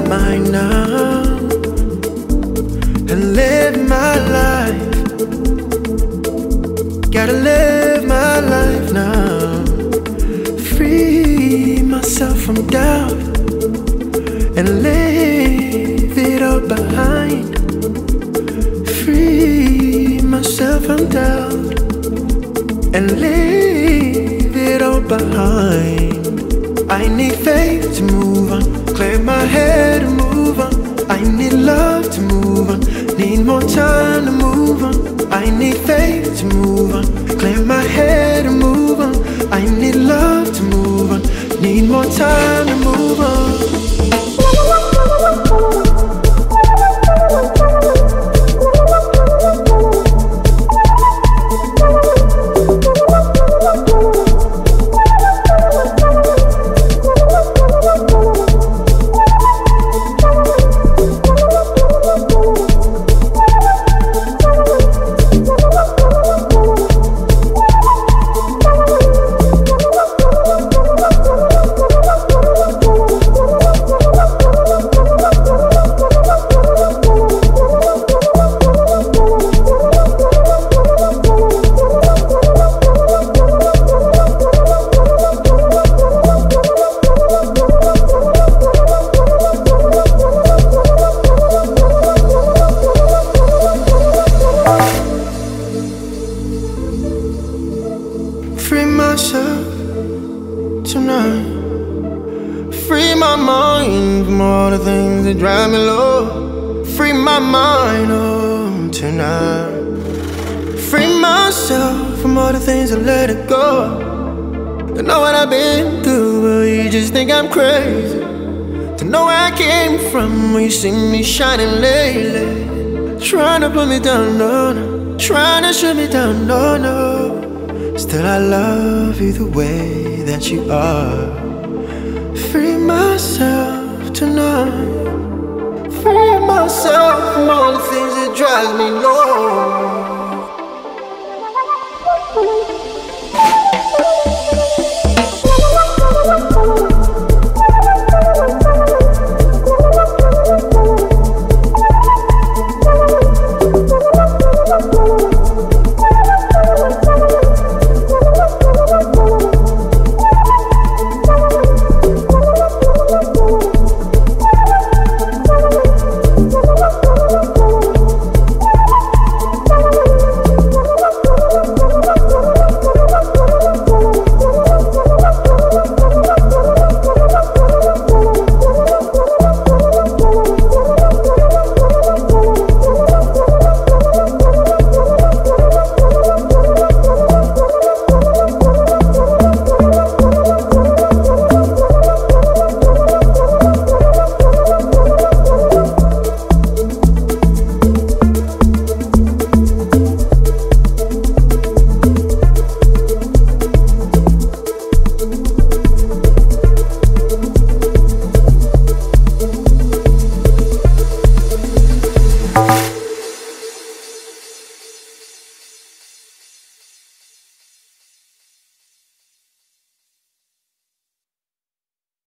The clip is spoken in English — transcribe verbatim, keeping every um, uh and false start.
mind now and live my life. Gotta live my life now. Free myself from doubt and leave it all behind. Free myself from doubt and leave it all behind. I need faith to move on, clear my head and move on. I need love to move on, need more time to move on. I need faith to move on, clear my head and move on. I need love to move on, need more time to move on. Free myself tonight. Free my mind from all the things that drive me low. Free my mind, oh, tonight. Free myself from all the things that let it go. To know what I've been through, but you just think I'm crazy. To know where I came from when you see me shining lately. Trying to put me down, no, no. Trying to shut me down, no, no. Still I love you the way that you are. Free myself tonight. Free myself from all the things that drive me low.